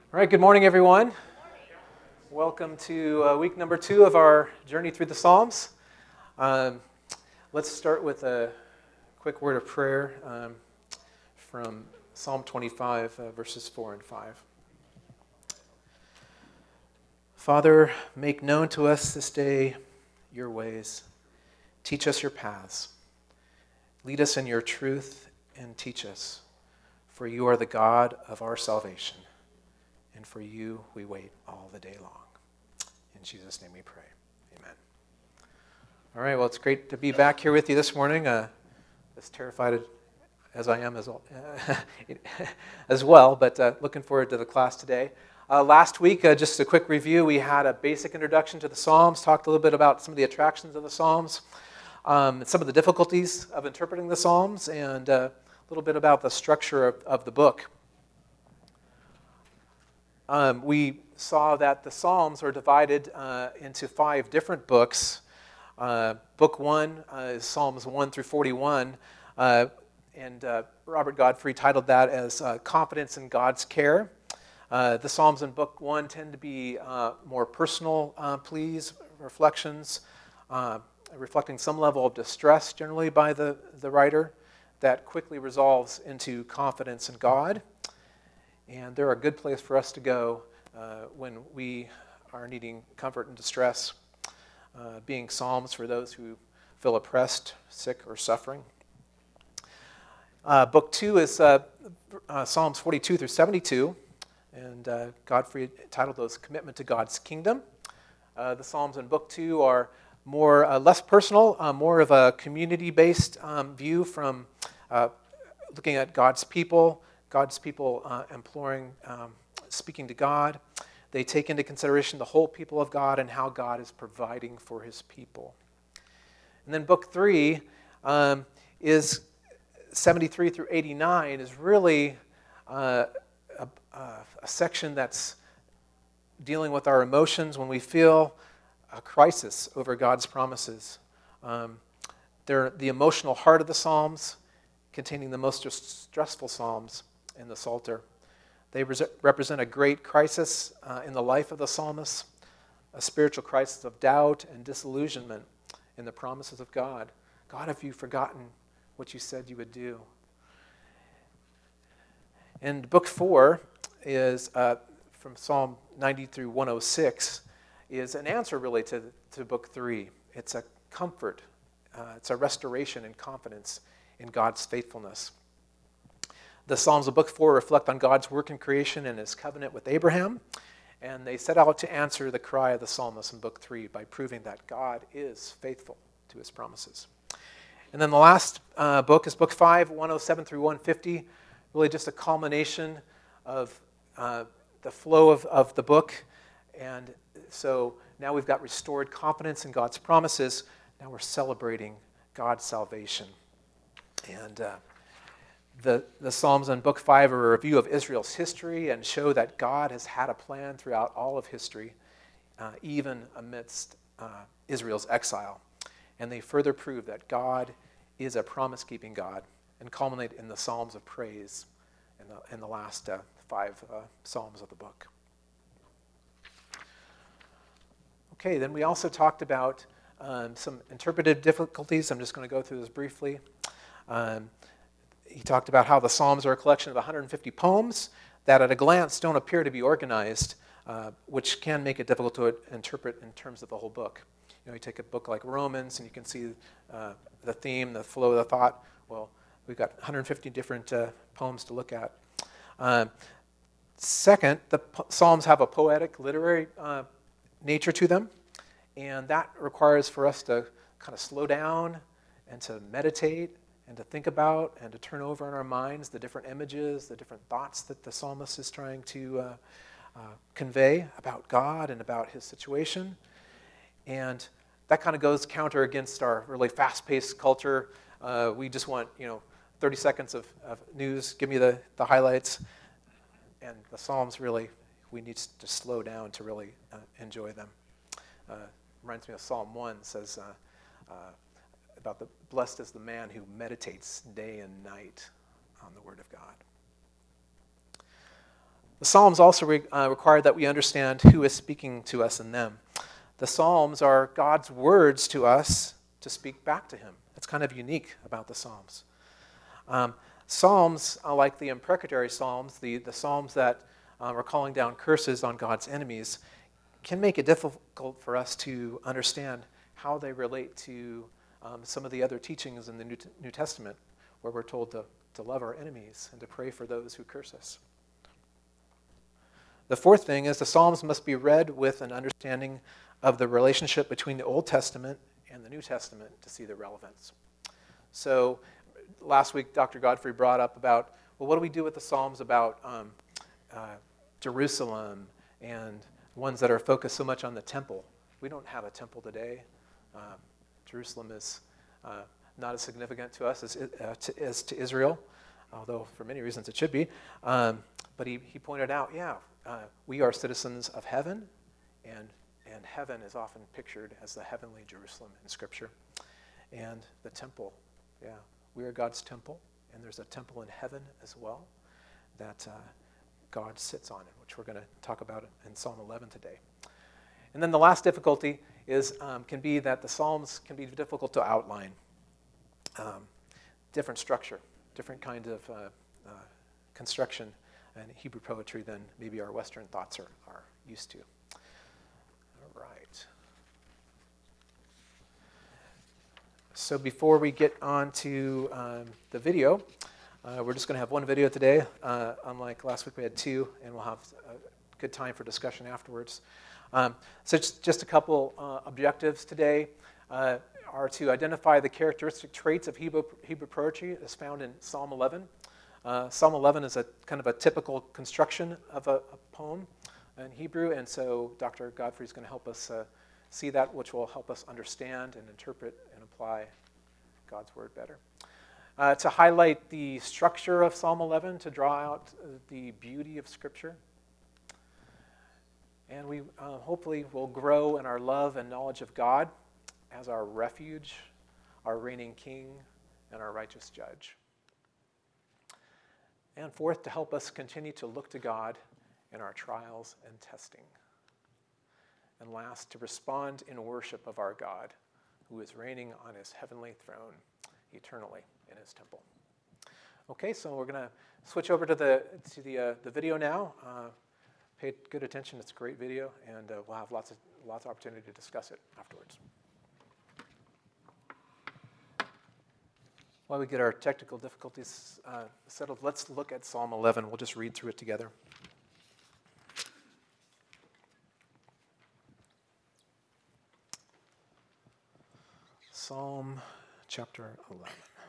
All right, good morning, everyone. Welcome to week number 2 of our journey through the Psalms. Let's start with a quick word of prayer from Psalm 25, verses 4 and 5. Father, make known to us this day your ways. Teach us your paths. Lead us in your truth and teach us, for you are the God of our salvation. And for you we wait all the day long. In Jesus' name we pray. Amen. All right, well, it's great to be back here with you this morning. As terrified as I am as well, but looking forward to the class today. Last week, just a quick review, we had a basic introduction to the Psalms, talked a little bit about some of the attractions of the Psalms, some of the difficulties of interpreting the Psalms, and a little bit about the structure of the book. We saw that the Psalms are divided into 5 different books. Book 1 is Psalms 1 through 41, and Robert Godfrey titled that as Confidence in God's Care. The Psalms in Book 1 tend to be more personal pleas, reflections, reflecting some level of distress generally by the writer that quickly resolves into confidence in God. And they're a good place for us to go when we are needing comfort and distress, being psalms for those who feel oppressed, sick, or suffering. Book 2 is Psalms 42 through 72, and Godfrey titled those Commitment to God's Kingdom. The Psalms in Book 2 are less personal, more of a community-based view from looking at God's people imploring, speaking to God. They take into consideration the whole people of God and how God is providing for his people. And then Book 3 is 73 through 89 is really a section that's dealing with our emotions when we feel a crisis over God's promises. They're the emotional heart of the Psalms, containing the most stressful Psalms in the Psalter. They represent a great crisis in the life of the psalmist, a spiritual crisis of doubt and disillusionment in the promises of God. God, have you forgotten what you said you would do? And Book 4 is from Psalm 90 through 106, is an answer really to Book 3. It's a comfort, it's a restoration and confidence in God's faithfulness. The Psalms of Book 4 reflect on God's work in creation and his covenant with Abraham, and they set out to answer the cry of the psalmist in Book 3 by proving that God is faithful to his promises. And then the last book is Book 5, 107 through 150, really just a culmination of the flow of the book. And so now we've got restored confidence in God's promises. Now we're celebrating God's salvation. And the Psalms in Book 5 are a review of Israel's history and show that God has had a plan throughout all of history, even amidst Israel's exile. And they further prove that God is a promise-keeping God and culminate in the Psalms of praise in the last 5 Psalms of the book. Okay, then we also talked about some interpretive difficulties. I'm just going to go through this briefly. He talked about how the Psalms are a collection of 150 poems that at a glance don't appear to be organized, which can make it difficult to interpret in terms of the whole book. You take a book like Romans and you can see the theme, the flow of the thought. Well, we've got 150 different poems to look at. Second, the Psalms have a poetic, literary nature to them, and that requires for us to kind of slow down and to meditate and to think about and to turn over in our minds the different images, the different thoughts that the psalmist is trying to convey about God and about his situation. And that kind of goes counter against our really fast-paced culture. We just want, 30 seconds of news, give me the highlights. And the Psalms really, we need to slow down to really enjoy them. Reminds me of Psalm 1, says, about the blessed is the man who meditates day and night on the Word of God. The Psalms also require that we understand who is speaking to us in them. The Psalms are God's words to us to speak back to him. That's kind of unique about the Psalms. Psalms, like the imprecatory Psalms, the Psalms that are calling down curses on God's enemies, can make it difficult for us to understand how they relate to some of the other teachings in the New Testament, where we're told to love our enemies and to pray for those who curse us. The fourth thing is the Psalms must be read with an understanding of the relationship between the Old Testament and the New Testament to see the relevance. So last week, Dr. Godfrey brought up about, well, what do we do with the Psalms about Jerusalem and ones that are focused so much on the temple? We don't have a temple today. Jerusalem is not as significant to us as to Israel, although for many reasons it should be. But he pointed out, we are citizens of heaven, and heaven is often pictured as the heavenly Jerusalem in Scripture. And the temple, we are God's temple, and there's a temple in heaven as well that God sits on, which we're going to talk about in Psalm 11 today. And then the last difficulty can be that the Psalms can be difficult to outline. Different structure, different kind of construction and Hebrew poetry than maybe our Western thoughts are used to. All right. So before we get on to the video, we're just going to have one video today. Unlike last week, we had two, and we'll have a good time for discussion afterwards. So just a couple objectives today are to identify the characteristic traits of Hebrew poetry as found in Psalm 11. Psalm 11 is a kind of a typical construction of a poem in Hebrew, and so Dr. Godfrey is going to help us see that, which will help us understand and interpret and apply God's word better. To highlight the structure of Psalm 11, to draw out the beauty of Scripture. And we hopefully will grow in our love and knowledge of God as our refuge, our reigning King, and our righteous judge. And fourth, to help us continue to look to God in our trials and testing. And last, to respond in worship of our God, who is reigning on his heavenly throne eternally in his temple. Okay, so we're going to switch over to the video now. Pay good attention. It's a great video, and we'll have lots of opportunity to discuss it afterwards. While we get our technical difficulties settled, let's look at Psalm 11. We'll just read through it together. Psalm chapter 11.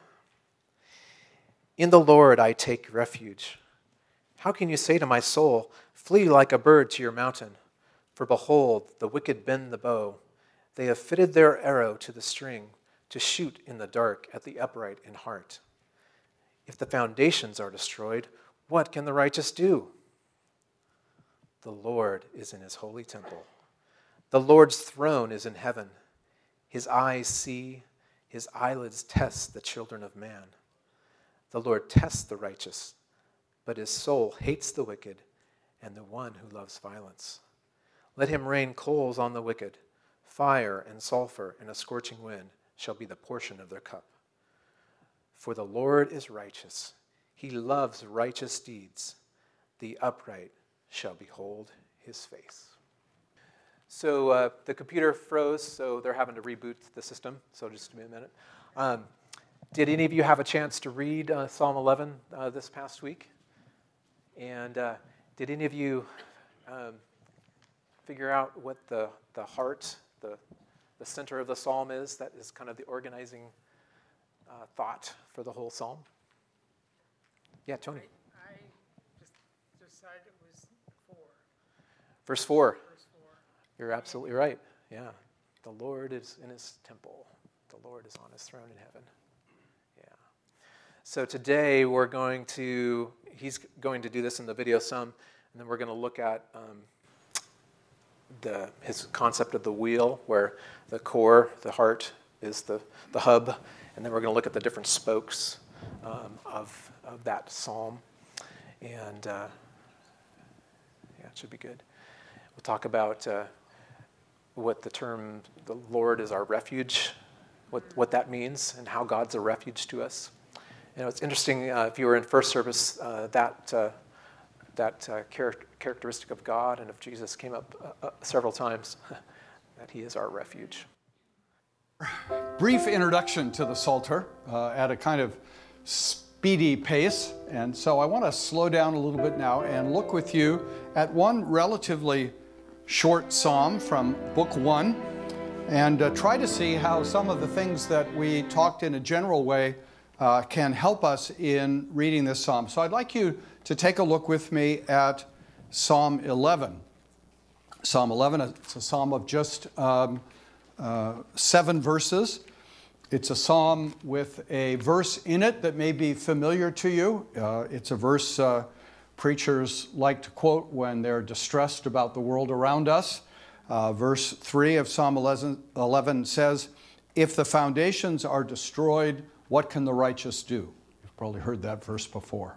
In the Lord I take refuge. How can you say to my soul, flee like a bird to your mountain? For behold, the wicked bend the bow. They have fitted their arrow to the string, to shoot in the dark at the upright in heart. If the foundations are destroyed, what can the righteous do? The Lord is in his holy temple. The Lord's throne is in heaven. His eyes see, his eyelids test the children of man. The Lord tests the righteous, but his soul hates the wicked and the one who loves violence. Let him rain coals on the wicked. Fire and sulfur and a scorching wind shall be the portion of their cup. For the Lord is righteous. He loves righteous deeds. The upright shall behold his face. So the computer froze, so they're having to reboot the system. So just give me a minute. Did any of you have a chance to read Psalm 11 this past week? And did any of you figure out what the heart, the center of the psalm is? That is kind of the organizing thought for the whole psalm. Yeah, Tony. I just decided it was 4. Verse 4. Verse 4. You're absolutely right. Yeah. The Lord is in his temple. The Lord is on his throne in heaven. Yeah. So today he's going to do this in the video some, and then we're going to look at his concept of the wheel, where the core, the heart, is the hub, and then we're going to look at the different spokes of that psalm. And That should be good. We'll talk about what the term, the Lord is our refuge, what that means, and how God's a refuge to us. You know, it's interesting, if you were in first service, that characteristic of God and of Jesus came up several times, that he is our refuge. Brief introduction to the Psalter at a kind of speedy pace. And so I want to slow down a little bit now and look with you at one relatively short psalm from Book 1 and try to see how some of the things that we talked in a general way can help us in reading this psalm. So I'd like you to take a look with me at Psalm 11. Psalm 11, it's a psalm of just 7 verses. It's a psalm with a verse in it that may be familiar to you. It's a verse preachers like to quote when they're distressed about the world around us. Verse 3 of Psalm 11 says, "If the foundations are destroyed, what can the righteous do?" You've probably heard that verse before.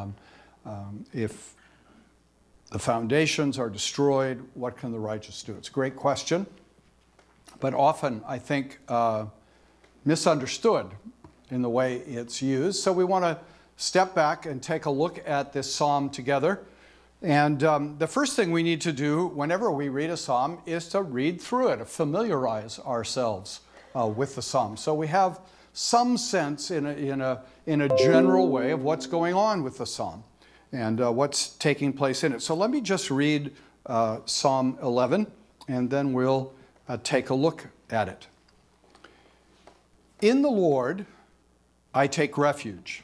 If the foundations are destroyed, what can the righteous do? It's a great question, but often, I think, misunderstood in the way it's used. So we want to step back and take a look at this psalm together. And the first thing we need to do whenever we read a psalm is to read through it, to familiarize ourselves with the psalm. So we have some sense in a general way of what's going on with the psalm and what's taking place in it. So let me just read Psalm 11, and then we'll take a look at it. In the Lord I take refuge.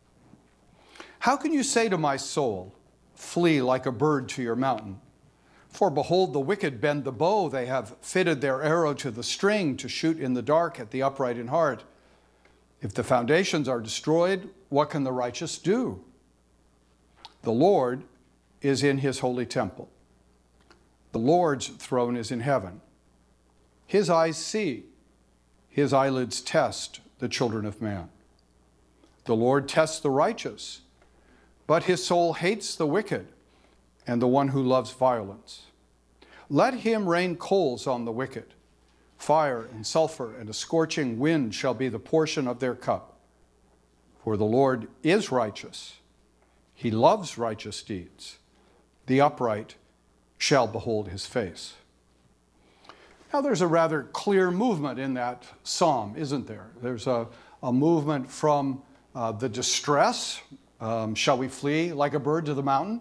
How can you say to my soul, flee like a bird to your mountain? For behold, the wicked bend the bow. They have fitted their arrow to the string to shoot in the dark at the upright in heart. If the foundations are destroyed, what can the righteous do? The Lord is in his holy temple. The Lord's throne is in heaven. His eyes see. His eyelids test the children of man. The Lord tests the righteous, but his soul hates the wicked and the one who loves violence. Let him rain coals on the wicked. Fire and sulfur and a scorching wind shall be the portion of their cup. For the Lord is righteous. He loves righteous deeds. The upright shall behold his face. Now, there's a rather clear movement in that psalm, isn't there? There's a movement from the distress, shall we flee like a bird to the mountain,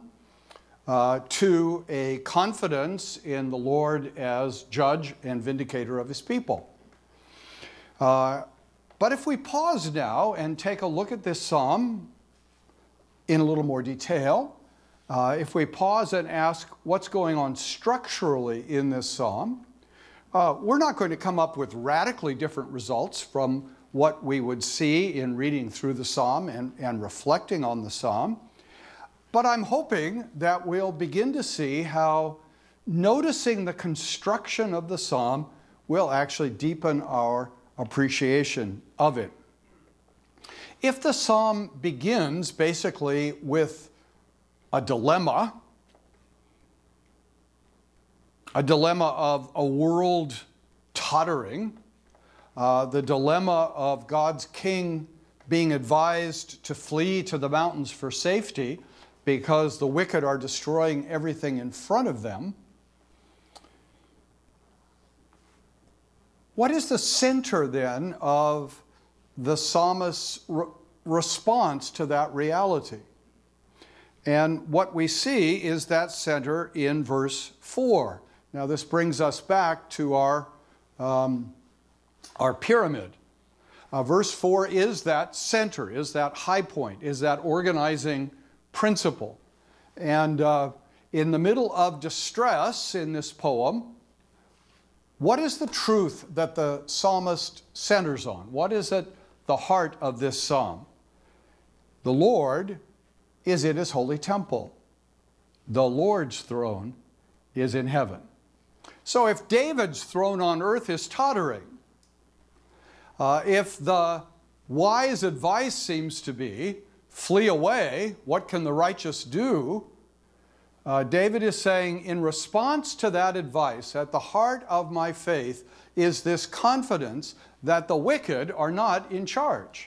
to a confidence in the Lord as judge and vindicator of his people. But if we pause now and take a look at this psalm in a little more detail, if we pause and ask what's going on structurally in this psalm, we're not going to come up with radically different results from what we would see in reading through the psalm and reflecting on the psalm. But I'm hoping that we'll begin to see how noticing the construction of the psalm will actually deepen our appreciation of it. If the psalm begins basically with a dilemma of a world tottering, the dilemma of God's king being advised to flee to the mountains for safety because the wicked are destroying everything in front of them. What is the center then of the psalmist's response to that reality? And what we see is that center in verse 4. Now this brings us back to our pyramid. Verse 4 is that center, is that high point, is that organizing principle. And in the middle of distress in this poem, what is the truth that the psalmist centers on? What is at the heart of this psalm? The Lord is in his holy temple. The Lord's throne is in heaven. So if David's throne on earth is tottering, if the wise advice seems to be, flee away, what can the righteous do? David is saying, in response to that advice, at the heart of my faith is this confidence that the wicked are not in charge.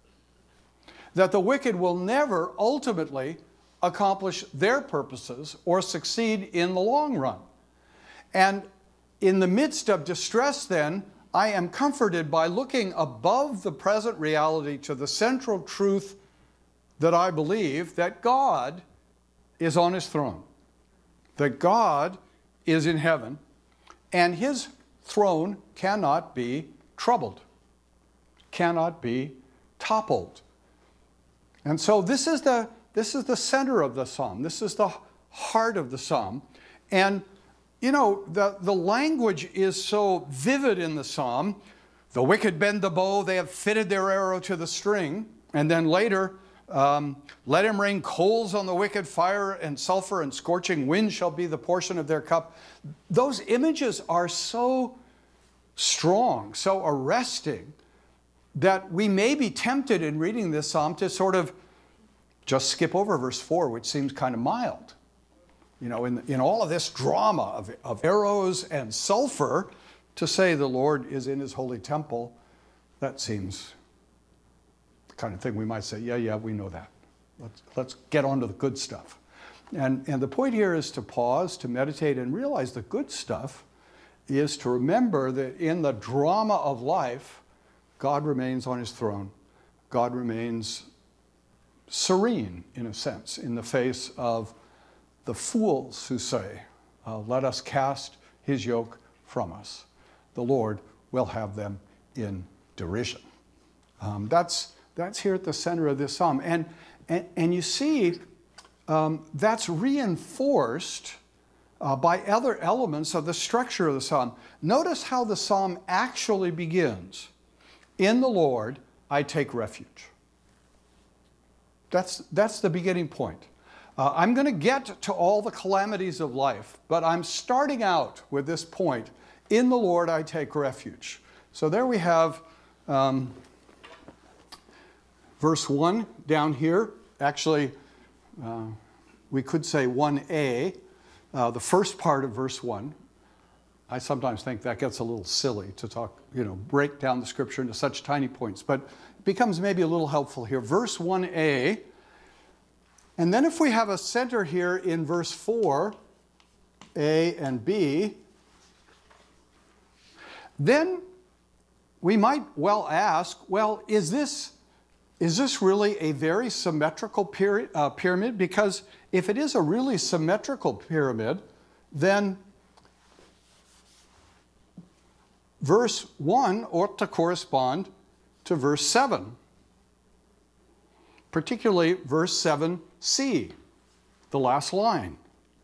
That the wicked will never ultimately accomplish their purposes or succeed in the long run. And in the midst of distress then, I am comforted by looking above the present reality to the central truth that I believe, that God is on his throne, that God is in heaven, and his throne cannot be troubled, cannot be toppled. And so this is the center of the psalm. This is the heart of the psalm. And you know, the language is so vivid in the psalm. The wicked bend the bow, they have fitted their arrow to the string. And then later, let him rain coals on the wicked, fire and sulfur and scorching wind shall be the portion of their cup. Those images are so strong, so arresting, that we may be tempted in reading this psalm to sort of just skip over verse 4, which seems kind of mild. You know, in all of this drama of arrows and sulfur, to say the Lord is in his holy temple, that seems the kind of thing we might say, yeah, we know that. Let's get on to the good stuff. And the point here is to pause, to meditate, and realize the good stuff is to remember that in the drama of life, God remains on his throne. God remains serene, in a sense, in the face of the fools who say, let us cast his yoke from us. The Lord will have them in derision. That's here at the center of this psalm. And you see, that's reinforced by other elements of the structure of the psalm. Notice how the psalm actually begins. In the Lord I take refuge. That's the beginning point. I'm going to get to all the calamities of life, but I'm starting out with this point. In the Lord I take refuge. So there we have verse 1 down here. Actually, we could say 1a, the first part of verse 1. I sometimes think that gets a little silly to talk, break down the scripture into such tiny points, but it becomes maybe a little helpful here. Verse 1a. And then if we have a center here in verse 4, A and B, then we might well ask, well, is this really a very symmetrical pyramid? Because if it is a really symmetrical pyramid, then verse 1 ought to correspond to verse 7. Particularly verse 7c, the last line.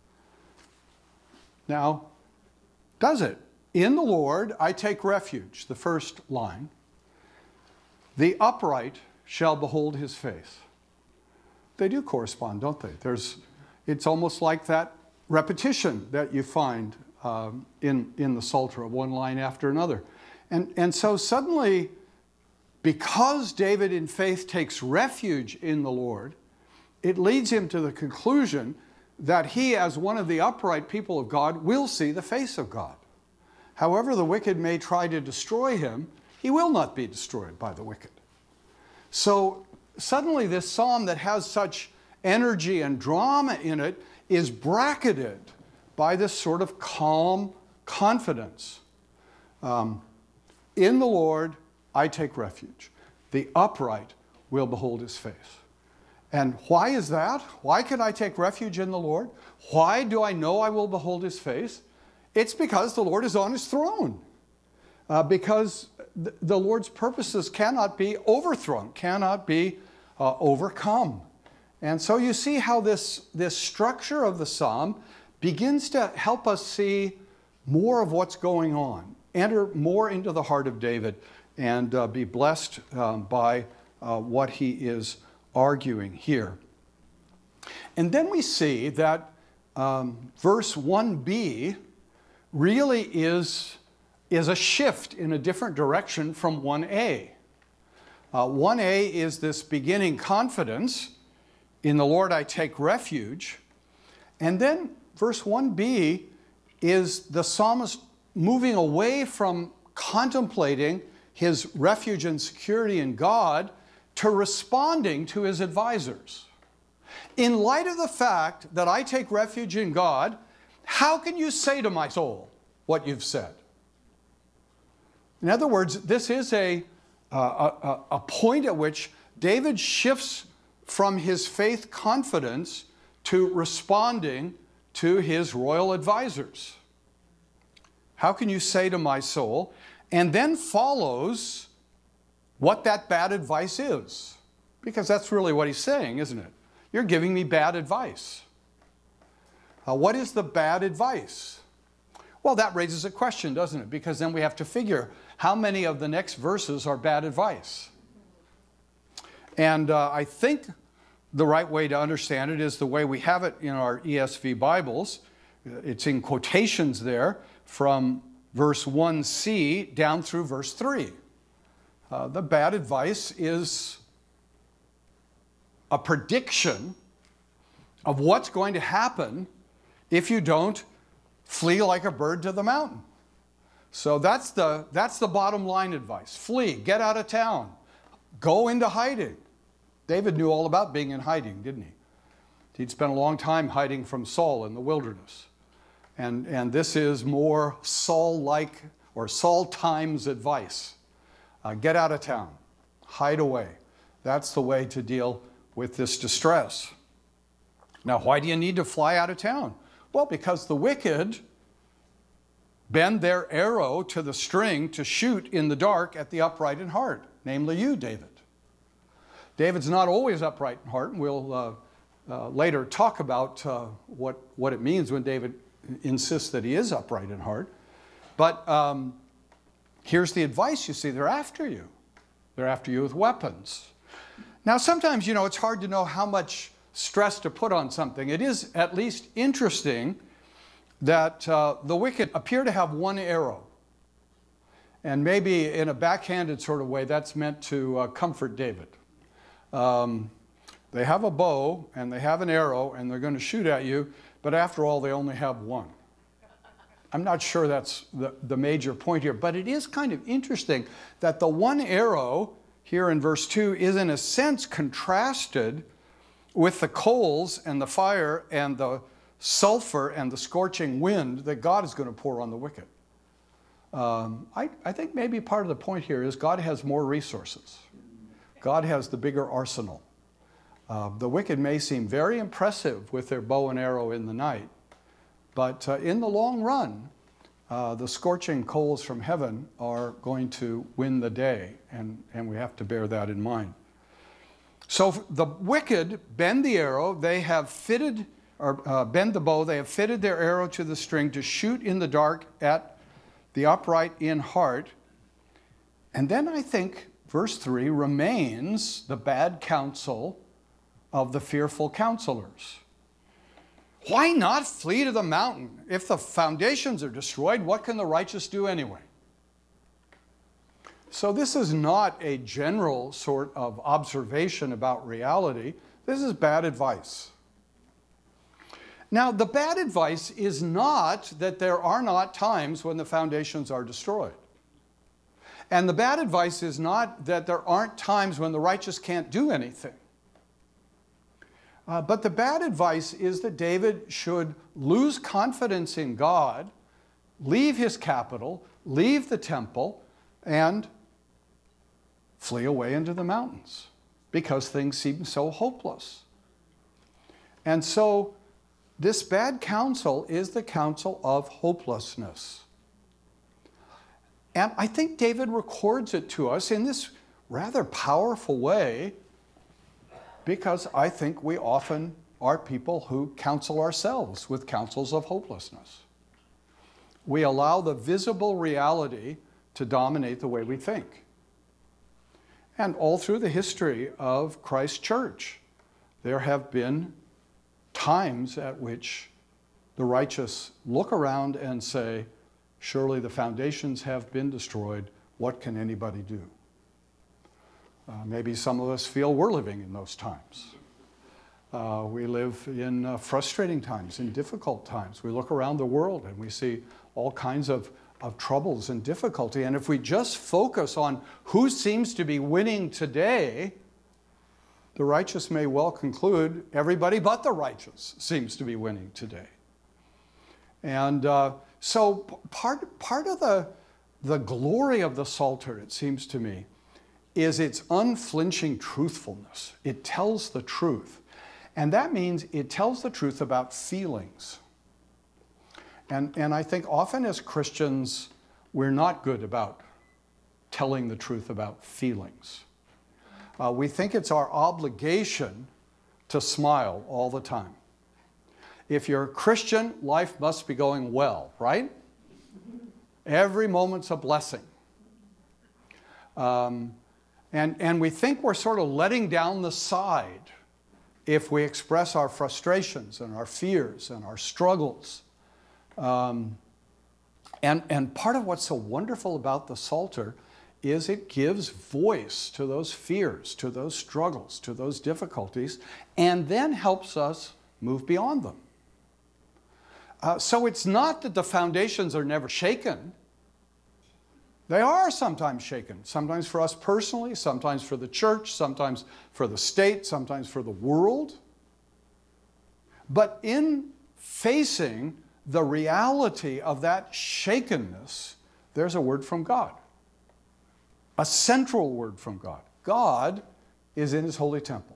Now, does it? In the Lord I take refuge, the first line. The upright shall behold his face. They do correspond, don't they? It's almost like that repetition that you find in the Psalter of one line after another. And so suddenly, because David in faith takes refuge in the Lord, it leads him to the conclusion that he, as one of the upright people of God, will see the face of God. However the wicked may try to destroy him, he will not be destroyed by the wicked. So suddenly this psalm that has such energy and drama in it is bracketed by this sort of calm confidence. In the Lord I take refuge. The upright will behold his face. And why is that? Why can I take refuge in the Lord? Why do I know I will behold his face? It's because the Lord is on his throne. Because the Lord's purposes cannot be overthrown, cannot be overcome. And so you see how this structure of the psalm begins to help us see more of what's going on, enter more into the heart of David, and be blessed by what he is arguing here. And then we see that verse 1b really is a shift in a different direction from 1a. 1a is this beginning confidence, in the Lord I take refuge, And then verse 1b is the psalmist moving away from contemplating his refuge and security in God to responding to his advisors. In light of the fact that I take refuge in God, how can you say to my soul what you've said? In other words, this is a point at which David shifts from his faith confidence to responding to his royal advisors. How can you say to my soul? And then follows what that bad advice is. Because that's really what he's saying, isn't it? You're giving me bad advice. What is the bad advice? Well, that raises a question, doesn't it? Because then we have to figure how many of the next verses are bad advice. And I think the right way to understand it is the way we have it in our ESV Bibles. It's in quotations there from verse 1c down through verse 3. The bad advice is a prediction of what's going to happen if you don't flee like a bird to the mountain. So that's the bottom line advice. Flee, get out of town, go into hiding. David knew all about being in hiding, didn't he? He'd spent a long time hiding from Saul in the wilderness. And this is more Saul-like or Saul times advice. Get out of town, hide away. That's the way to deal with this distress. Now, why do you need to fly out of town? Well, because the wicked bend their arrow to the string to shoot in the dark at the upright in heart, namely you, David. David's not always upright in heart, and we'll later talk about what it means when David insists that he is upright in heart. But here's the advice, you see, they're after you. They're after you with weapons. Now, sometimes, it's hard to know how much stress to put on something. It is at least interesting that the wicked appear to have one arrow. And maybe in a backhanded sort of way, that's meant to comfort David. They have a bow and they have an arrow and they're going to shoot at you, but after all, they only have one. I'm not sure that's the major point here, but it is kind of interesting that the one arrow here in verse 2 is in a sense contrasted with the coals and the fire and the sulfur and the scorching wind that God is going to pour on the wicked. I think maybe part of the point here is God has more resources. God has the bigger arsenal. The wicked may seem very impressive with their bow and arrow in the night, but in the long run, the scorching coals from heaven are going to win the day, and we have to bear that in mind. So the wicked bend the arrow, they have fitted, or bend the bow, they have fitted their arrow to the string to shoot in the dark at the upright in heart. And then I think verse 3 remains the bad counsel of the fearful counselors. Why not flee to the mountain? If the foundations are destroyed, what can the righteous do anyway? So this is not a general sort of observation about reality. This is bad advice. Now, the bad advice is not that there are not times when the foundations are destroyed. And the bad advice is not that there aren't times when the righteous can't do anything. But the bad advice is that David should lose confidence in God, leave his capital, leave the temple, and flee away into the mountains because things seem so hopeless. And so this bad counsel is the counsel of hopelessness. And I think David records it to us in this rather powerful way, because I think we often are people who counsel ourselves with counsels of hopelessness. We allow the visible reality to dominate the way we think. And all through the history of Christ's church, there have been times at which the righteous look around and say, surely the foundations have been destroyed. What can anybody do? Maybe some of us feel we're living in those times. We live in frustrating times, in difficult times. We look around the world and we see all kinds of troubles and difficulty. And if we just focus on who seems to be winning today, the righteous may well conclude everybody but the righteous seems to be winning today. And so part of the glory of the Psalter, it seems to me, is its unflinching truthfulness. It tells the truth. And that means it tells the truth about feelings. And I think often as Christians, we're not good about telling the truth about feelings. We think it's our obligation to smile all the time. If you're a Christian, life must be going well, right? Every moment's a blessing. And we think we're sort of letting down the side if we express our frustrations and our fears and our struggles. And part of what's so wonderful about the Psalter is it gives voice to those fears, to those struggles, to those difficulties, and then helps us move beyond them. So it's not that the foundations are never shaken. They are sometimes shaken, sometimes for us personally, sometimes for the church, sometimes for the state, sometimes for the world. But in facing the reality of that shakenness, there's a word from God, a central word from God. God is in his holy temple.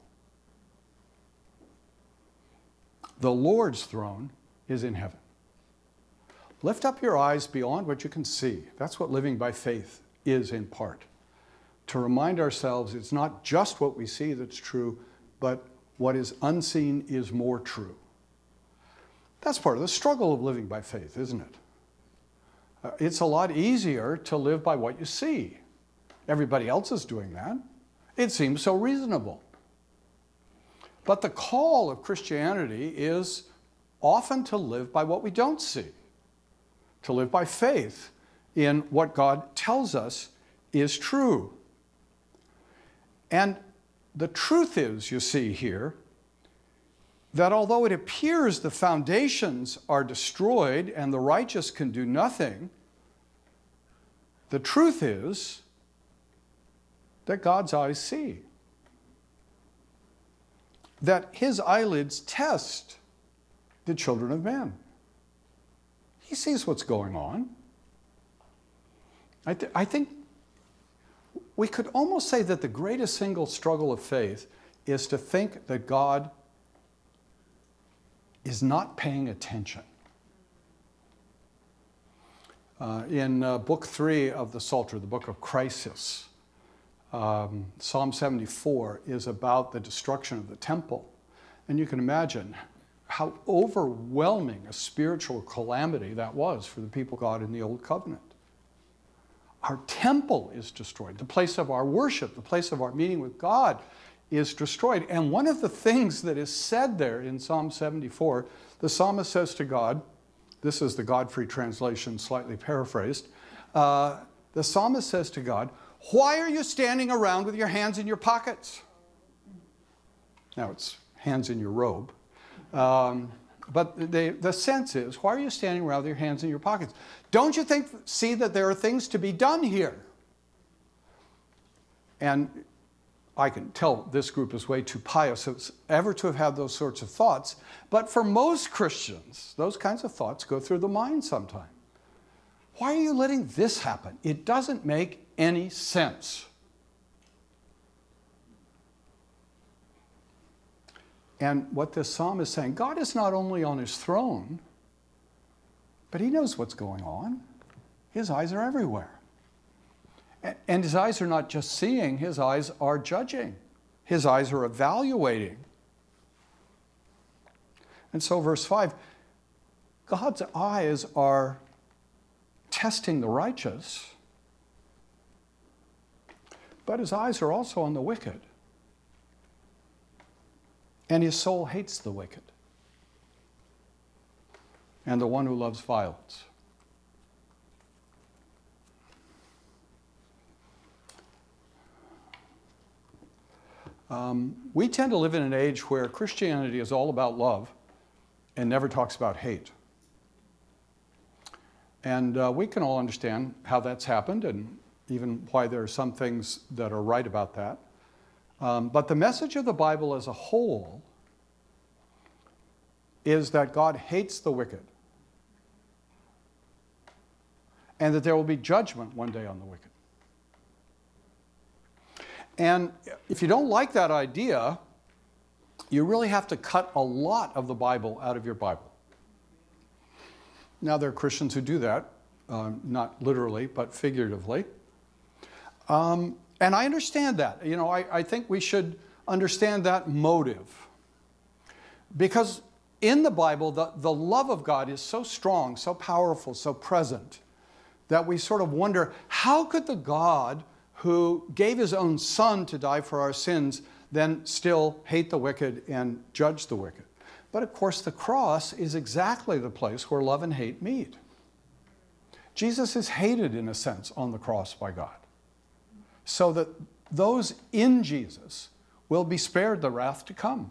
The Lord's throne is in heaven. Lift up your eyes beyond what you can see. That's what living by faith is in part. To remind ourselves it's not just what we see that's true, but what is unseen is more true. That's part of the struggle of living by faith, isn't it? It's a lot easier to live by what you see. Everybody else is doing that. It seems so reasonable. But the call of Christianity is often to live by what we don't see, to live by faith in what God tells us is true. And the truth is, you see here, that although it appears the foundations are destroyed and the righteous can do nothing, the truth is that God's eyes see. That his eyelids test the children of men. He sees what's going on. I think we could almost say that the greatest single struggle of faith is to think that God is not paying attention. In Book 3 of the Psalter, the book of Crisis, Psalm 74 is about the destruction of the temple. And you can imagine how overwhelming a spiritual calamity that was for the people of God in the Old Covenant. Our temple is destroyed. The place of our worship, the place of our meeting with God is destroyed. And one of the things that is said there in Psalm 74, the psalmist says to God, this is the Godfrey translation, slightly paraphrased, the psalmist says to God, "Why are you standing around with your hands in your pockets?" Now it's hands in your robe. But the sense is, why are you standing around with your hands in your pockets? Don't you see that there are things to be done here? And I can tell this group is way too pious ever to have had those sorts of thoughts. But for most Christians, those kinds of thoughts go through the mind sometime. Why are you letting this happen? It doesn't make any sense. And what this psalm is saying, God is not only on his throne, but he knows what's going on. His eyes are everywhere. And his eyes are not just seeing, his eyes are judging. His eyes are evaluating. And so verse 5, God's eyes are testing the righteous, but his eyes are also on the wicked. And his soul hates the wicked and the one who loves violence. We tend to live in an age where Christianity is all about love and never talks about hate. And we can all understand how that's happened and even why there are some things that are right about that. But the message of the Bible as a whole is that God hates the wicked and that there will be judgment one day on the wicked. And if you don't like that idea, you really have to cut a lot of the Bible out of your Bible. Now, there are Christians who do that, not literally, but figuratively. And I understand that. You know, I think we should understand that motive. Because in the Bible, the love of God is so strong, so powerful, so present, that we sort of wonder, how could the God who gave his own Son to die for our sins then still hate the wicked and judge the wicked? But of course, the cross is exactly the place where love and hate meet. Jesus is hated, in a sense, on the cross by God, so that those in Jesus will be spared the wrath to come.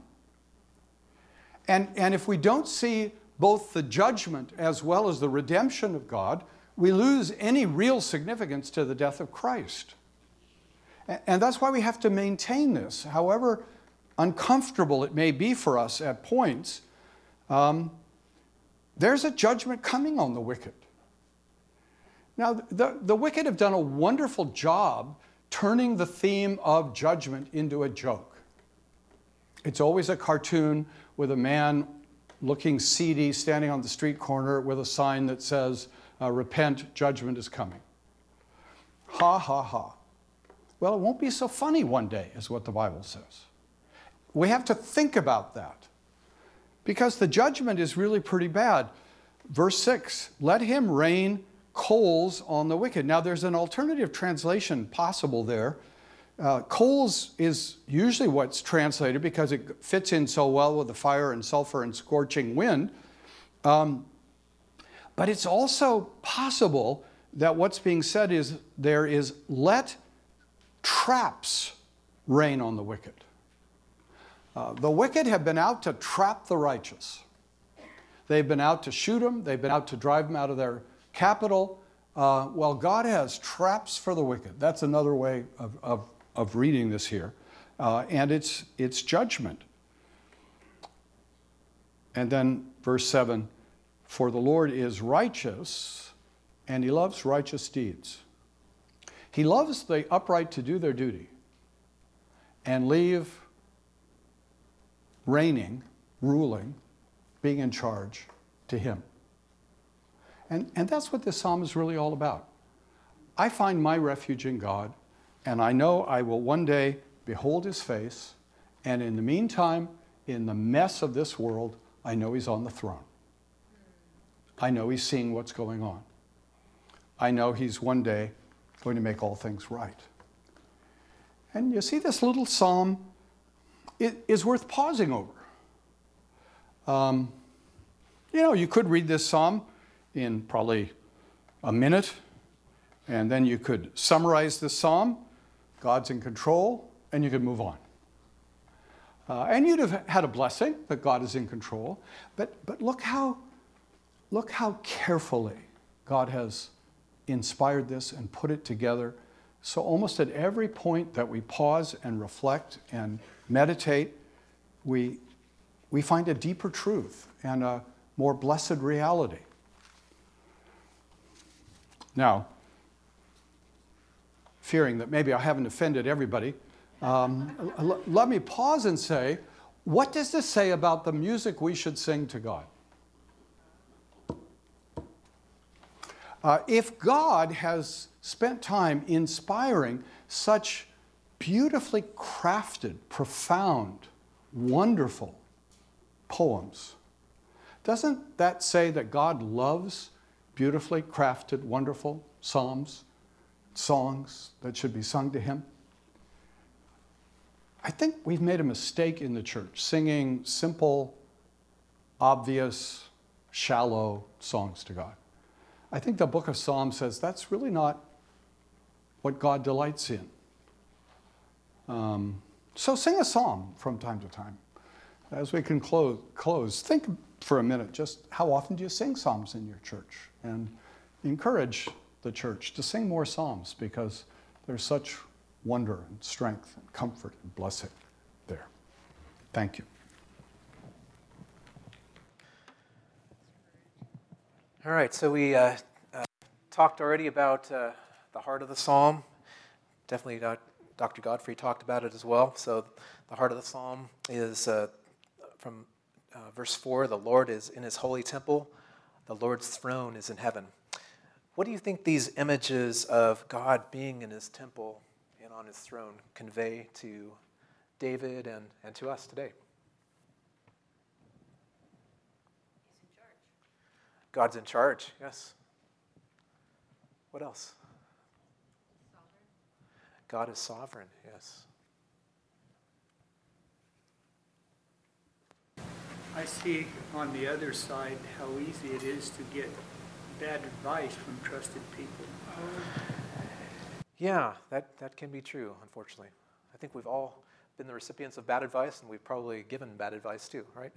And if we don't see both the judgment as well as the redemption of God, we lose any real significance to the death of Christ. And that's why we have to maintain this. However uncomfortable it may be for us at points, there's a judgment coming on the wicked. Now, the wicked have done a wonderful job turning the theme of judgment into a joke. It's always a cartoon with a man looking seedy, standing on the street corner with a sign that says, repent, judgment is coming. Ha, ha, ha. Well, it won't be so funny one day, is what the Bible says. We have to think about that, because the judgment is really pretty bad. Verse 6, let him rain coals on the wicked. Now, there's an alternative translation possible there. Coals is usually what's translated because it fits in so well with the fire and sulfur and scorching wind. But it's also possible that what's being said is there is let traps rain on the wicked. The wicked have been out to trap the righteous. They've been out to shoot them. They've been out to drive them out of their capital. Well, God has traps for the wicked. That's another way of reading this here. And it's judgment. And then verse 7, for the Lord is righteous, and he loves righteous deeds. He loves the upright to do their duty and leave reigning, ruling, being in charge to him. And that's what this psalm is really all about. I find my refuge in God, and I know I will one day behold his face, and in the meantime, in the mess of this world, I know he's on the throne. I know he's seeing what's going on. I know he's one day going to make all things right. And you see, this little psalm is worth pausing over. You could read this psalm in probably a minute, and then you could summarize this psalm, God's in control, and you could move on. And you'd have had a blessing that God is in control. But look how carefully God has inspired this and put it together. So almost at every point that we pause and reflect and meditate, we find a deeper truth and a more blessed reality. Now, fearing that maybe I haven't offended everybody, let me pause and say, what does this say about the music we should sing to God? If God has spent time inspiring such beautifully crafted, profound, wonderful poems, doesn't that say that God loves beautifully crafted, wonderful psalms, songs that should be sung to him? I think we've made a mistake in the church singing simple, obvious, shallow songs to God. I think the book of Psalms says that's really not what God delights in. So sing a psalm from time to time. As we can close, think for a minute just how often do you sing psalms in your church? And encourage the church to sing more psalms because there's such wonder and strength and comfort and blessing there. Thank you. All right, so we talked already about the heart of the psalm. Definitely Dr. Godfrey talked about it as well. So the heart of the psalm is from verse 4, the Lord is in his holy temple, the Lord's throne is in heaven. What do you think these images of God being in his temple and on his throne convey to David and to us today? He's in charge. God's in charge, yes. What else? Sovereign. God is sovereign, yes. I see on the other side how easy it is to get bad advice from trusted people. Yeah, that can be true, unfortunately. I think we've all been the recipients of bad advice, and we've probably given bad advice too, right?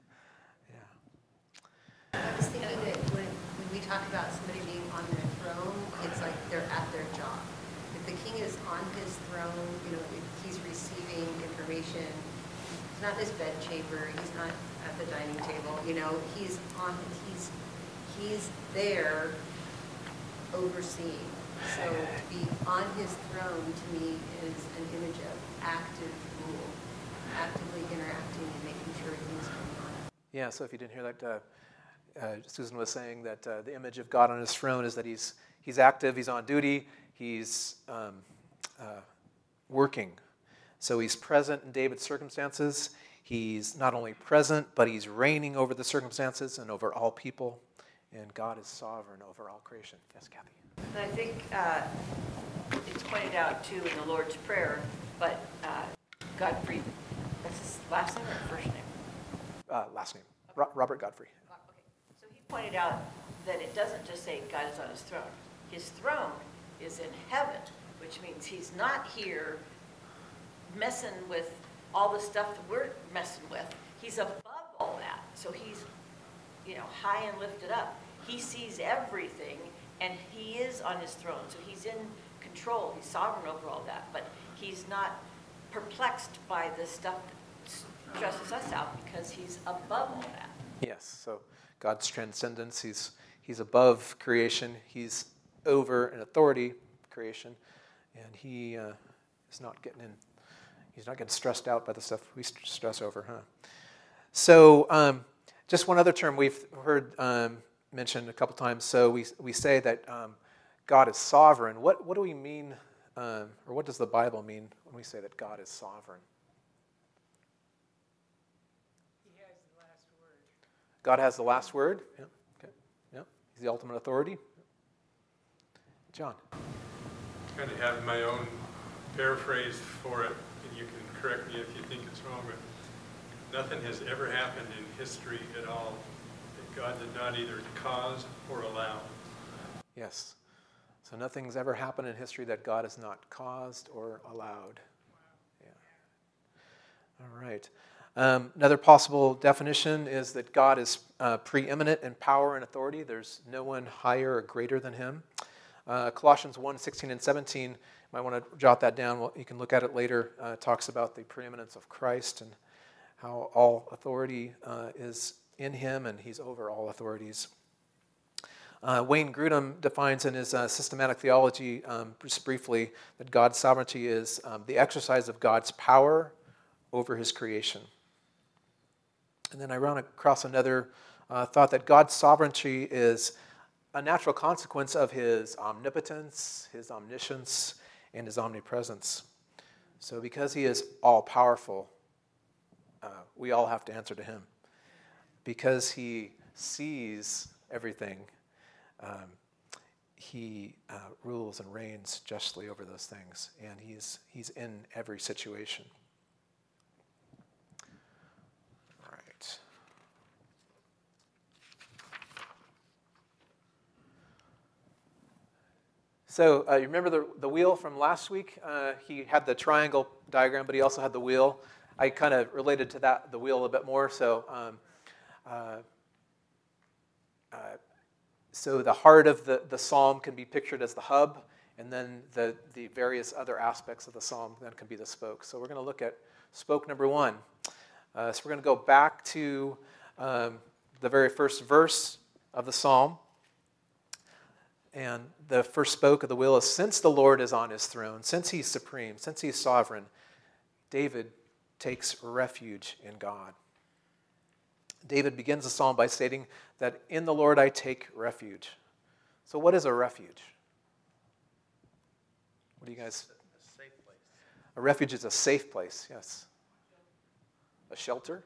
Yeah. I was thinking that when we talk about somebody being on their throne, it's like they're at their job. If the king is on his throne, if he's receiving information, he's not in his bedchamber, he's not at the dining table, he's there overseeing. So to be on his throne to me is an image of active rule, actively interacting and making sure things are going on. Yeah, so if you didn't hear that, Susan was saying that the image of God on his throne is that he's active, he's on duty, he's working. So he's present in David's circumstances. He's not only present, but he's reigning over the circumstances and over all people. And God is sovereign over all creation. Yes, Kathy? And I think it's pointed out too in the Lord's Prayer, but Godfrey, that's his last name or first name? Last name, Robert Godfrey. Okay. So he pointed out that it doesn't just say God is on his throne. His throne is in heaven, which means he's not here messing with all the stuff that we're messing with. He's above all that. So he's, high and lifted up. He sees everything, and he is on his throne. So he's in control. He's sovereign over all that. But he's not perplexed by the stuff that stresses us out because he's above all that. Yes, so God's transcendence, he's above creation. He's over an authority creation, and he is not getting in. He's not getting stressed out by the stuff we stress over, huh? So just one other term we've heard mentioned a couple times. So we say that God is sovereign. What do we mean, or what does the Bible mean when we say that God is sovereign? He has the last word. God has the last word? Yeah. Okay. Yeah. He's the ultimate authority. John? Kind of have my own paraphrase for it, and you can correct me if you think it's wrong, but nothing has ever happened in history at all that God did not either cause or allow. Yes. So nothing's ever happened in history that God has not caused or allowed. Yeah. All right. Another possible definition is that God is preeminent in power and authority. There's no one higher or greater than him. Colossians 1:16 and 17, you might want to jot that down. Well, you can look at it later. It talks about the preeminence of Christ and how all authority is in him and he's over all authorities. Wayne Grudem defines in his systematic theology, just briefly, that God's sovereignty is the exercise of God's power over his creation. And then I run across another thought that God's sovereignty is a natural consequence of his omnipotence, his omniscience, and his omnipresence. So because he is all-powerful, we all have to answer to him. Because he sees everything, he rules and reigns justly over those things, and he's in every situation. All right. So you remember the wheel from last week? He had the triangle diagram, but he also had the wheel. I kind of related to the wheel a bit more. So so the heart of the psalm can be pictured as the hub, and then the various other aspects of the psalm then can be the spokes. So we're going to look at spoke number 1. So we're going to go back to the very first verse of the psalm. And the first spoke of the wheel is, since the Lord is on his throne, since he's supreme, since he's sovereign, David takes refuge in God. David begins the psalm by stating that in the Lord I take refuge. So what is a refuge? What do you guys? A safe place. A refuge is a safe place, yes. A shelter?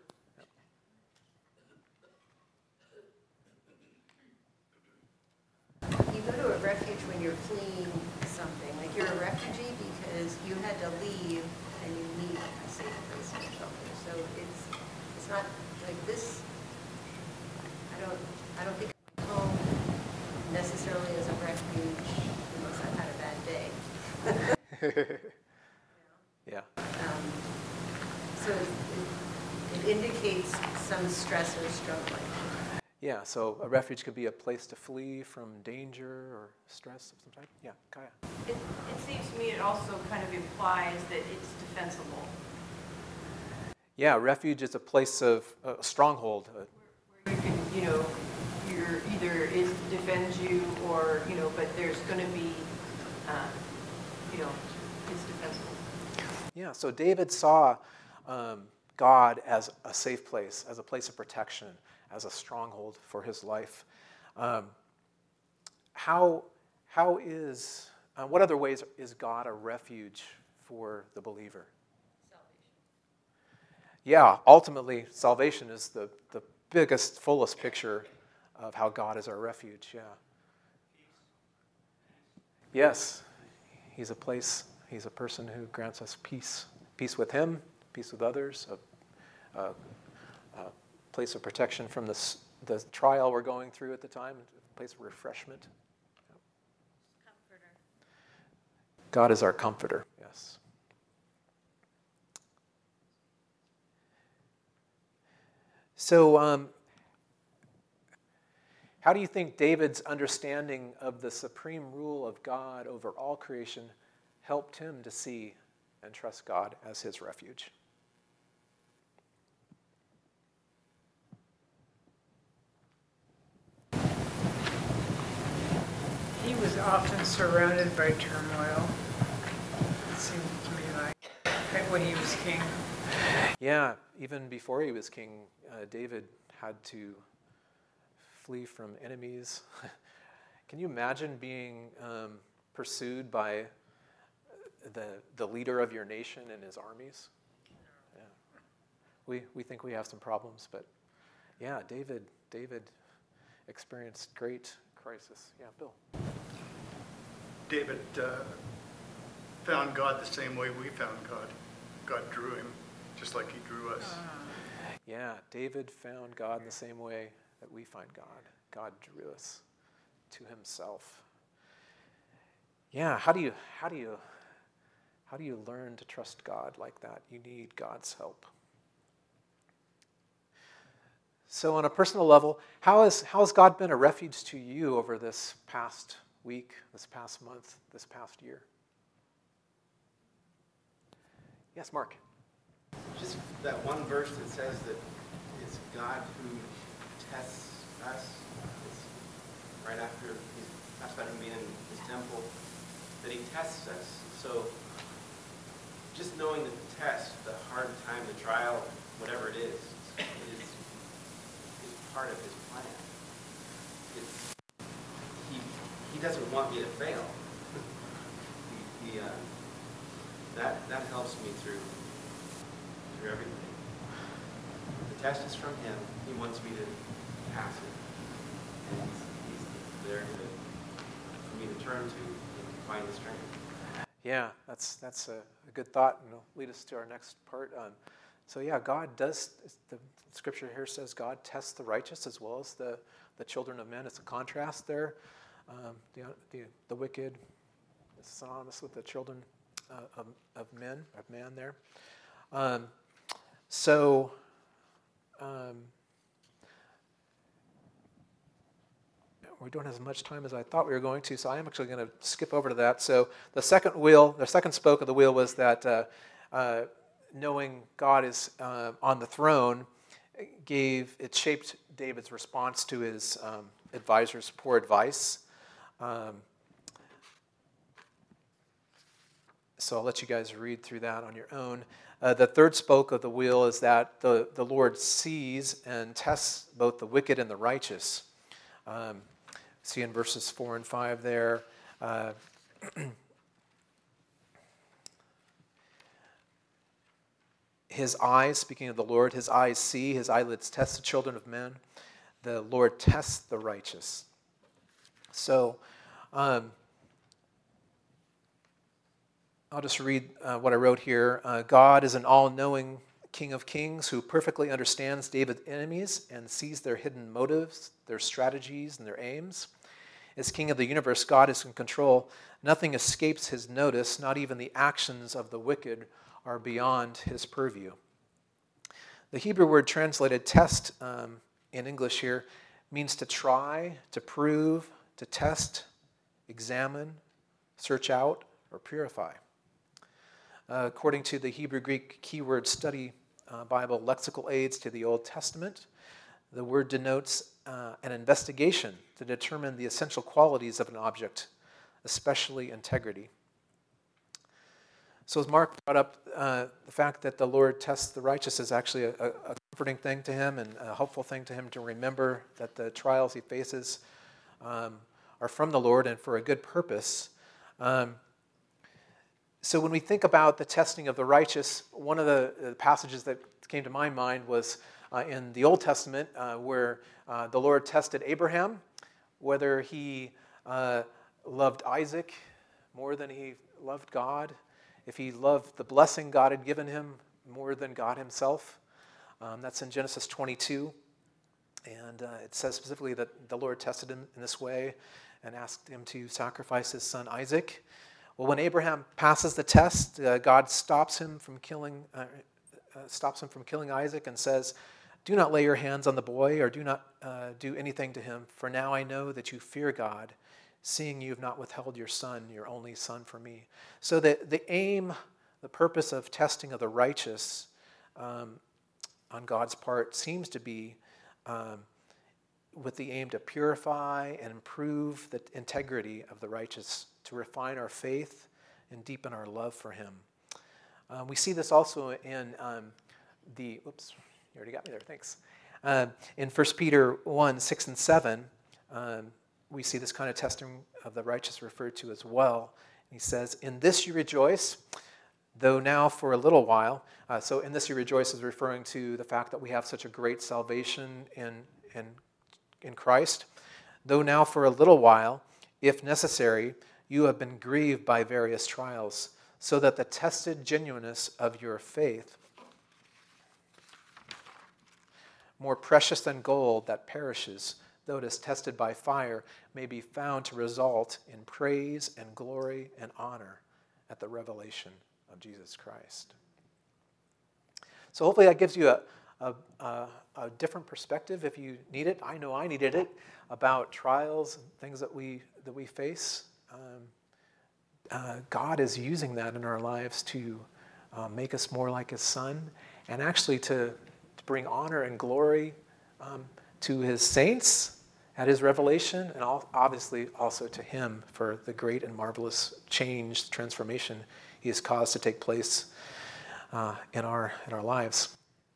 You go to a refuge when you're fleeing something. Like you're a refugee because you had to leave and you need a safe place and shelter. So it's not like this. I don't think of home necessarily as a refuge unless I've had a bad day. Yeah. So it indicates some stress or struggling. Yeah, so a refuge could be a place to flee from danger or stress of some type. Yeah, Kaya. It seems to me it also kind of implies that it's defensible. Yeah, refuge is a place of a stronghold. Where you can, you're either it defends you or, but there's going to be, it's defensible. Yeah, so David saw God as a safe place, as a place of protection, as a stronghold for his life. What other ways is God a refuge for the believer? Salvation. Yeah, ultimately, salvation is the biggest, fullest picture of how God is our refuge, yeah. Yes, he's a person who grants us peace. Peace with him, peace with others, a place of protection from the trial we're going through at the time, a place of refreshment. Comforter. God is our comforter, yes. So, how do you think David's understanding of the supreme rule of God over all creation helped him to see and trust God as his refuge? He was often surrounded by turmoil, it seemed to me like when he was king. Yeah, even before he was king, David had to flee from enemies. Can you imagine being pursued by the leader of your nation and his armies? Yeah. We think we have some problems, but yeah, David experienced great crisis. Yeah, Bill. David found God the same way we found God. God drew him just like he drew us. Yeah, David found God in the same way that we find God. God drew us to himself. Yeah, how do you learn to trust God like that? You need God's help. So on a personal level, how has God been a refuge to you over this past week, this past month, this past year? Yes, Mark. Just that one verse that says that it's God who tests us. It's right after he's talks about him being in his temple, that he tests us. So just knowing that the test, the hard time, the trial, whatever it is part of his plan. He doesn't want me to fail. That helps me through everything. The test is from him. He wants me to pass it. And he's there for me to turn to and find the strength. Yeah, that's a good thought, and it'll lead us to our next part. So yeah, God does, the scripture here says God tests the righteous as well as the children of men. It's a contrast there. The wicked It's synonymous with the children of man there. We don't have as much time as I thought we were going to, so I am actually going to skip over to that. So the second spoke of the wheel was that knowing God is on the throne it shaped David's response to his advisor's poor advice. So I'll let you guys read through that on your own. The third spoke of the wheel is that the Lord sees and tests both the wicked and the righteous. See in verses 4 and 5 there. His eyes, speaking of the Lord, his eyes see, his eyelids test the children of men. The Lord tests the righteous. So, I'll just read what I wrote here. God is an all-knowing King of kings who perfectly understands David's enemies and sees their hidden motives, their strategies, and their aims. As King of the universe, God is in control. Nothing escapes his notice, not even the actions of the wicked are beyond his purview. The Hebrew word translated test in English here means to try, to prove, to test, examine, search out, or purify. According to the Hebrew-Greek keyword study Bible lexical aids to the Old Testament, the word denotes an investigation to determine the essential qualities of an object, especially integrity. So as Mark brought up, the fact that the Lord tests the righteous is actually a comforting thing to him and a helpful thing to him to remember that the trials he faces are from the Lord and for a good purpose. So when we think about the testing of the righteous, one of the passages that came to my mind was in the Old Testament where the Lord tested Abraham, whether he loved Isaac more than he loved God, if he loved the blessing God had given him more than God himself. That's in Genesis 22. And it says specifically that the Lord tested him in this way and asked him to sacrifice his son Isaac. Well, when Abraham passes the test, God stops him from killing Isaac and says, "Do not lay your hands on the boy or do not do anything to him, for now I know that you fear God, seeing you have not withheld your son, your only son, from me." So the aim, the purpose of testing of the righteous on God's part seems to be with the aim to purify and improve the integrity of the righteous, to refine our faith and deepen our love for him. We see this also in you already got me there, thanks. In 1 Peter 1, 6 and 7, we see this kind of testing of the righteous referred to as well. He says, "In this you rejoice, though now for a little while." So in this you rejoice is referring to the fact that we have such a great salvation in Christ. "Though now for a little while, if necessary, you have been grieved by various trials, so that the tested genuineness of your faith, more precious than gold that perishes, though it is tested by fire, may be found to result in praise and glory and honor at the revelation of Jesus Christ." So hopefully that gives you a different perspective if you need it. I know I needed it, about trials and things that we face. God is using that in our lives to make us more like his son, and actually to bring honor and glory to his saints at his revelation, and obviously also to him for the great and marvelous change, transformation he has caused to take place in our lives.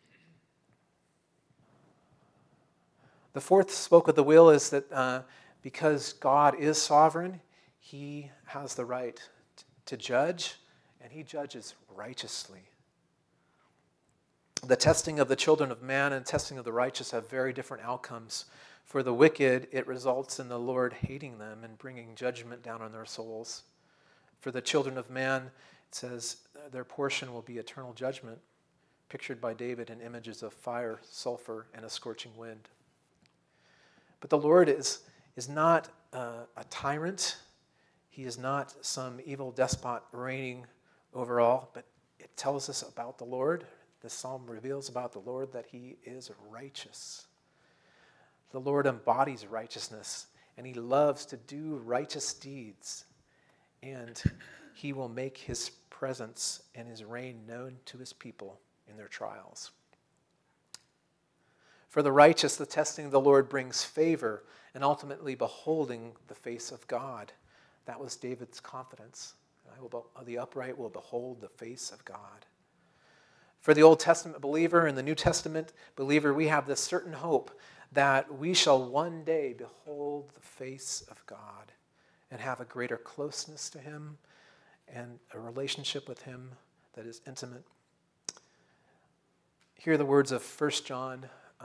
The fourth spoke of the wheel is that because God is sovereign, he has the right to judge, and he judges righteously. The testing of the children of man and testing of the righteous have very different outcomes. For the wicked, it results in the Lord hating them and bringing judgment down on their souls. For the children of man, it says their portion will be eternal judgment, pictured by David in images of fire, sulfur, and a scorching wind. But the Lord is not a tyrant. He is not some evil despot reigning over all, but it tells us about the Lord. This psalm reveals about the Lord that he is righteous. The Lord embodies righteousness, and he loves to do righteous deeds. And he will make his presence and his reign known to his people in their trials. For the righteous, the testing of the Lord brings favor and ultimately beholding the face of God. That was David's confidence. The upright will behold the face of God. For the Old Testament believer and the New Testament believer, we have this certain hope that we shall one day behold the face of God and have a greater closeness to him and a relationship with him that is intimate. Hear the words of 1 John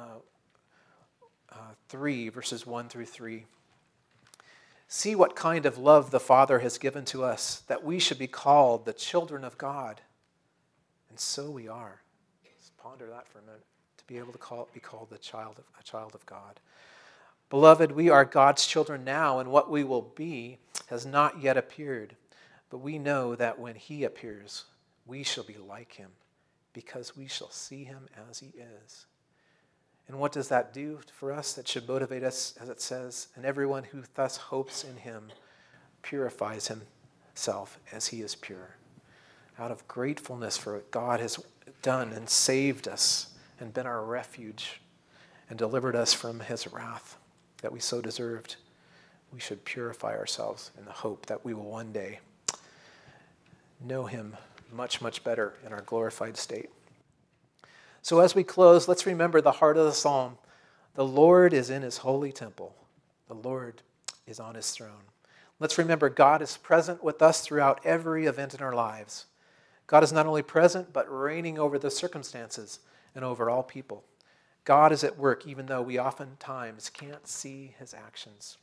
3, verses 1 through 3. See what kind of love the Father has given to us, that we should be called the children of God. And so we are. Just ponder that for a minute, to be able to be called a child of God. Beloved, we are God's children now, and what we will be has not yet appeared. But we know that when he appears, we shall be like him, because we shall see him as he is. And what does that do for us? That should motivate us, as it says, and everyone who thus hopes in him purifies himself as he is pure. Out of gratefulness for what God has done and saved us and been our refuge and delivered us from his wrath that we so deserved, we should purify ourselves in the hope that we will one day know him much, much better in our glorified state. So as we close, let's remember the heart of the psalm. The Lord is in his holy temple. The Lord is on his throne. Let's remember God is present with us throughout every event in our lives. God is not only present, but reigning over the circumstances and over all people. God is at work, even though we oftentimes can't see his actions.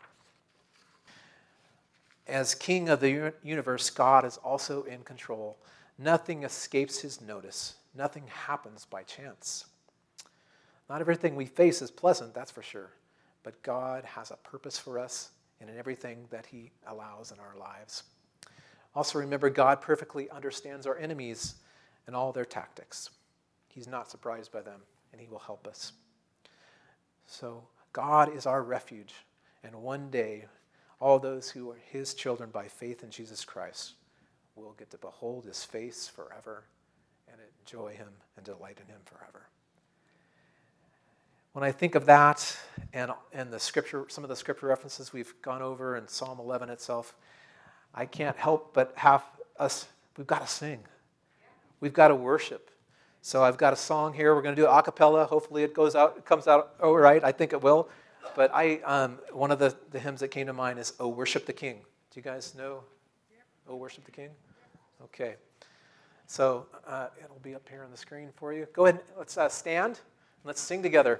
As King of the universe, God is also in control. Nothing escapes his notice. Nothing happens by chance. Not everything we face is pleasant, that's for sure. But God has a purpose for us and in everything that he allows in our lives. Also remember, God perfectly understands our enemies and all their tactics. He's not surprised by them, and he will help us. So God is our refuge, and one day all those who are his children by faith in Jesus Christ will get to behold his face forever and enjoy him and delight in him forever. When I think of that and the scripture, some of the scripture references we've gone over in Psalm 11 itself, I can't help but we've got to sing. We've got to worship. So I've got a song here. We're going to do it a cappella. Hopefully it comes out all right. I think it will. But one of the hymns that came to mind is "Oh, Worship the King." Do you guys know "Oh, Worship the King"? Okay. So it'll be up here on the screen for you. Go ahead. Let's stand and let's sing together.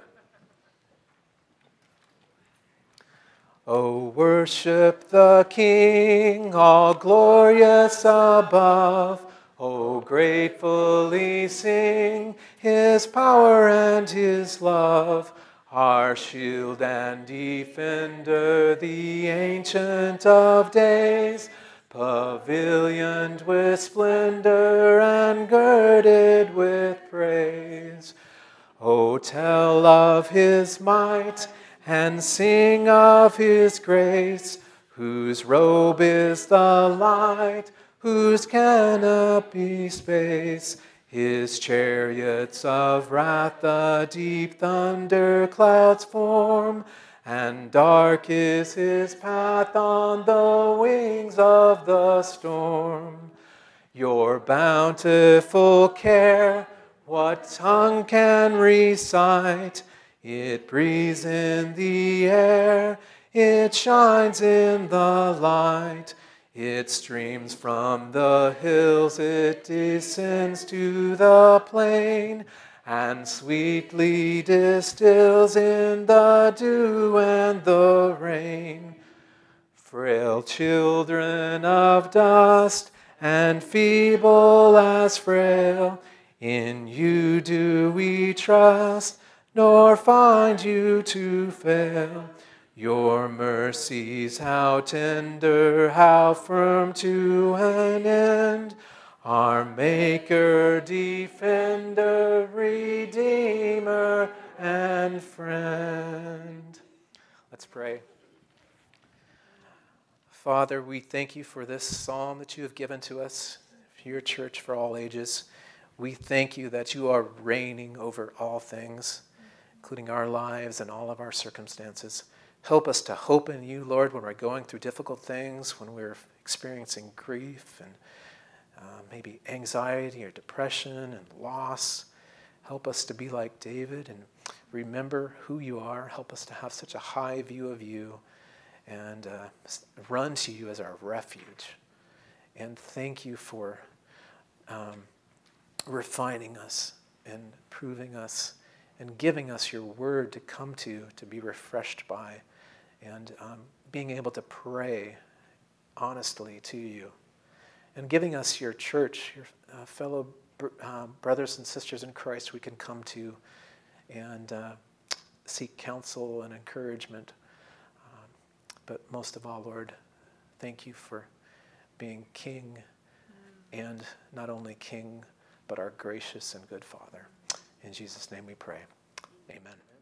Oh, worship the King, all glorious above. Oh, gratefully sing his power and his love. Our shield and defender, the Ancient of Days, pavilioned with splendor and girded with praise. Oh, tell of his might and sing of his grace, whose robe is the light, whose canopy space. His chariots of wrath the deep thunder clouds form, and dark is his path on the wings of the storm. Your bountiful care, what tongue can recite? It breathes in the air, it shines in the light. It streams from the hills, it descends to the plain, and sweetly distills in the dew and the rain. Frail children of dust, and feeble as frail, in you do we trust, nor find you to fail. Your mercies, how tender, how firm to an end. Our Maker, Defender, Redeemer, and Friend. Let's pray. Father, we thank you for this psalm that you have given to us, for your church for all ages. We thank you that you are reigning over all things, including our lives and all of our circumstances. Help us to hope in you, Lord, when we're going through difficult things, when we're experiencing grief and maybe anxiety or depression and loss. Help us to be like David and remember who you are. Help us to have such a high view of you and run to you as our refuge. And thank you for refining us and proving us and giving us your word to come to be refreshed by, and being able to pray honestly to you, and giving us your church, your fellow brothers and sisters in Christ we can come to and seek counsel and encouragement. But most of all, Lord, thank you for being King, and not only King, but our gracious and good Father. In Jesus' name we pray. Amen.